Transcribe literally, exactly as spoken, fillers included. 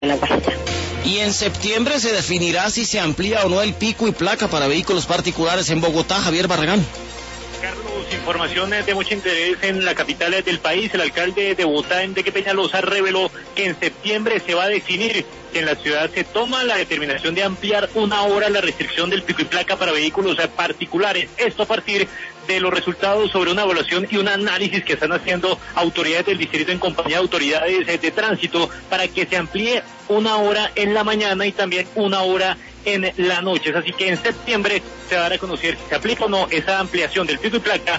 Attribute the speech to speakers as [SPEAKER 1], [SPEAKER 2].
[SPEAKER 1] La Guajira.
[SPEAKER 2] Y en septiembre se definirá si se amplía o no el pico y placa para vehículos particulares en Bogotá. Javier Barragán.
[SPEAKER 3] Carlos, informaciones de mucho interés en la capital del país. El alcalde de Bogotá, Enrique Peñalosa, reveló que en septiembre se va a definir que en la ciudad se toma la determinación de ampliar una hora la restricción del pico y placa para vehículos particulares. Esto a partir de los resultados sobre una evaluación y un análisis que están haciendo autoridades del distrito en compañía de autoridades de tránsito para que se amplíe una hora en la mañana y también una hora en la noche. Así que en septiembre se va a dar a conocer si se aplica o no esa ampliación del pico y placa